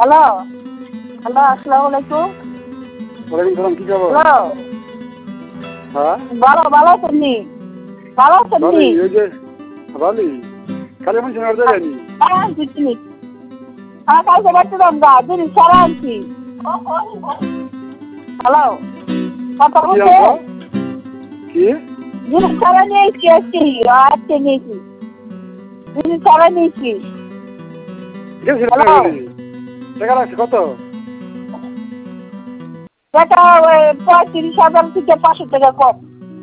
Hello hello, আসসালামু আলাইকুম। ওয়ালাইকুম সালাম, কি খবর? হ্যালো, হ্যাঁ ভালো ভালো আছেন নি? ভালো আছেন নি? ভালোই, ওই যে ভালোই। কালী মন্দির আর যায়নি। হ্যাঁ আনছি জিনিস। হ্যাঁ কালকে বাচ্চাদাম গা জিনিস সারা আনছি। হ্যালো, কথা কি বলছে? আনছো? কি? জিনিস সারা নিয়েছি আজকে নিয়েছি। জিনিস সারা নিয়েছি। গেছিল হ্যালো, টাকা লাগছে কত? টাকা ওই 35,000 থেকে 500 টাকা কম।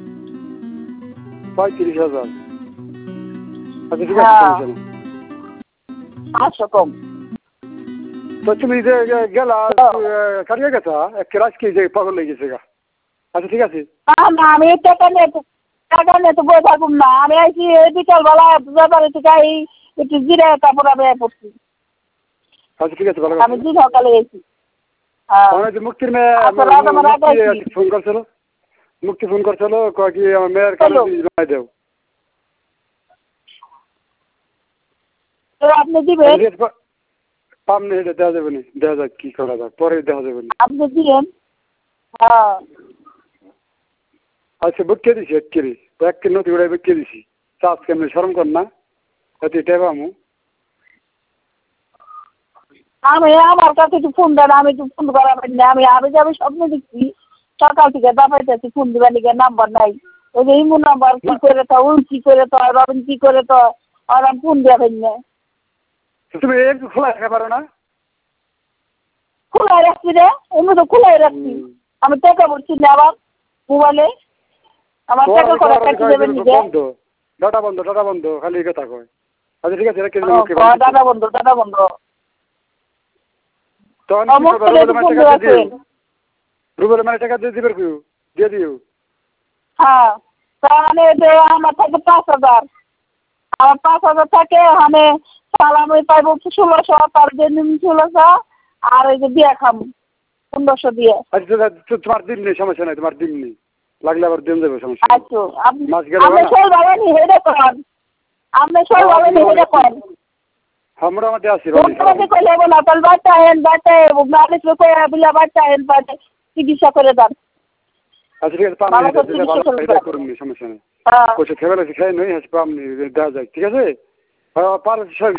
35,000। আচ্ছা ঠিক আছে, হ্যাঁ সমস্যা নেই। 500 কম। তো তুমি যে গেলা কাটিয়ে গেছা এক ক্লাস কি যে পাগল লেগে গেছে গা। আচ্ছা ঠিক আছে। না না, আমি টাকা নিয়ে তো বই থাকুম না। আমি আইছি এই বিকালবেলা ব্যাপারে থেকে একটু জিরে তারপর আমি পড়ছি। আচ্ছা ঠিক আছে, ভালো আমি কথা। দিন সকালে গেছি। হ্যাঁ আমার যে মুক্তির মেয়ে আচ্ছা রাত আমার রাত মুক্তি আইছি। ফোন করছিল। মুক্তি ফোন করছিল কয় কি আমার মেয়ের কানে চলো জমা দেও। তো আপনি দিবেন? পাম নেই, এটা দেওয়া যাবে না, দেখা যাক কি করা যাক, পরে দেখা যাবে না। আপনি দিবেন? হ্যাঁ আচ্ছা বুকে দিছি এক কেজি, এক কেজি নদী উড়াই বুকে দিছি। চাষ কেমনি সরম কর না, এত এটাই পামু। আমি আমার কাছে একটু ফোন দেন, আমি একটু ফোন করাবেন না। আমি যাবে স্বপ্ন দেখছি সকাল থেকে দাবাইতেছি ফোন দিবার লিগে নাম্বার নাই। ওই যে ইমু নাম্বার কি করে তো ওই কি করে তো রবিন কি করে তো আর আমি ফোন দেবেন না। তুমি একটু খোলা রাখতে পারো না? খোলাই রাখছি রে, এমনি তো খোলাই রাখছি। আমি টাকা পড়ছি না আবার মোবাইলে। আমার টাকা করে কাটি দেবেন নিজে। বন্ধ, ডাটা বন্ধ, ডাটা বন্ধ, খালি কথা কয়। আচ্ছা ঠিক আছে, রেখে দিলাম। ওকে দাদা বন্ধু দাদা বন্ধু। তখন কি করবো? মোবাইলে একটু ফোন টাকা দিয়ে দিও। রাখেন। রুবেলের মানে টাকা দিয়ে দিবে কেউ, দিয়ে দিও। হ্যাঁ তাহলে যে আমার থাকে 5,000। আমার 5,000 থাকে আমি সালামি পাইব 1600, তার জন্য 1600 আর ওই যে দিয়ে খাম 1500 দিয়ে। আচ্ছা তোমার দিন নেই, সমস্যা নাই, তোমার দিন নেই, লাগলে আবার দিন দেবে, সমস্যা নেই। আচ্ছা মাছ গেলে আপনি না। সব ভালো নি হেডে করেন। আপনি সব ভালো নি হেডে করেন। আমরা মধ্যে আছি মোটামুটি কই লেবো না, তাহলে বাচ্চা হেন বাচ্চা মানুষ কই বিলা বাচ্চা হেন পাতে চিকিৎসা করে দেন। আচ্ছা ঠিক আছে, পাম ভালো নেই, করে যেটা ভালো চিকিৎসা করে এটা দেন। করুন, সমস্যা নেই। হ্যাঁ কোথাও ফেলে খাই নই, হচ্ছে পাম নেই, দেওয়া যায়, ঠিক আছে। পারো সব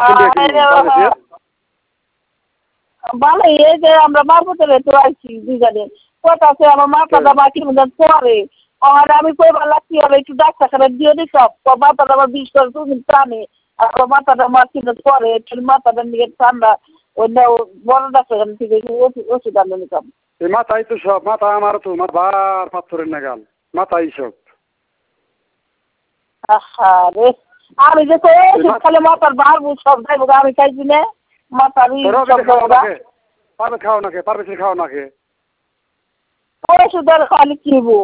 ভালো এই যে আমরা মারপতলে তো আইছি দুজনে কথা আছে। আমার মাথাটা বাকির মধ্যে পড়ে। আর আমি কইবার লাগছি আর একটু ডাক্তারখানা দিয়ে দিত মাথাটা আমার বিষ করে তুমি টানে। আর মাথাটা আমার কিন্তু পরে একটু মাথাটা নিয়ে ঠান্ডা অন্য বড় ডাক্তারখানা থেকে ওষুধ আনে নিতাম। এই মাথায় তো সব, মাথা আমার তো বার পাথরের নাগাল, মাথায় সব। রে আমি যে কই ওষুধ খালে মাথার বাড়বো সব যাইব আমি খাইছি না মাথার সব খাও যাবো। নাকে, পারবে খাও নাকে, পারবে খাও নাকে। ওষুধ আর খালি কিনবো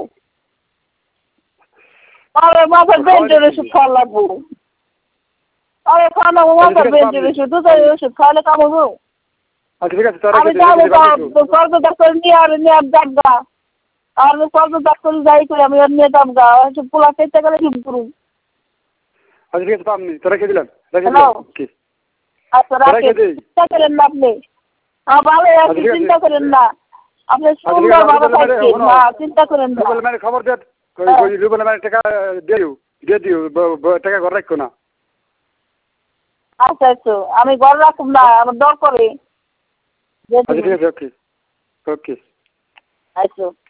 আর মাথার বেঞ্চের ওষুধ খাওয়া লাগবো। আরে খানা মাথার বেঞ্চের ওষুধ দুধের ওষুধ খাওয়ালে কাম হবো। আচ্ছা ঠিক আছে, আমি যাবো সর্ব ডাক্তার নিয়ে আর ডাকবা আর সর্ব ডাক্তার যাই করে আমি আর নিয়ে দাম গা পোলা খেতে গেলে কি করুন। আচ্ছা ঠিক আছে, পামনি তো রেখে দিলাম, রেখে হ্যালো দিলাম। কি আচ্ছা রাখেন, রেখে দিই। চিন্তা করেন না আপনি। ভালো আছি, চিন্তা করেন না। আপনি সুন্দর ভাবে থাকছেন, হ্যাঁ চিন্তা করেন না। রুবেল মানে খবর দে, রুবেল মানে টাকা দিও, দিয়ে দিও, টাকা ঘর রাখো না। আচ্ছা আচ্ছা আমি ঘর রাখুন না, আমার দর করে। আচ্ছা ঠিক আছে, ওকে ওকে। আচ্ছা।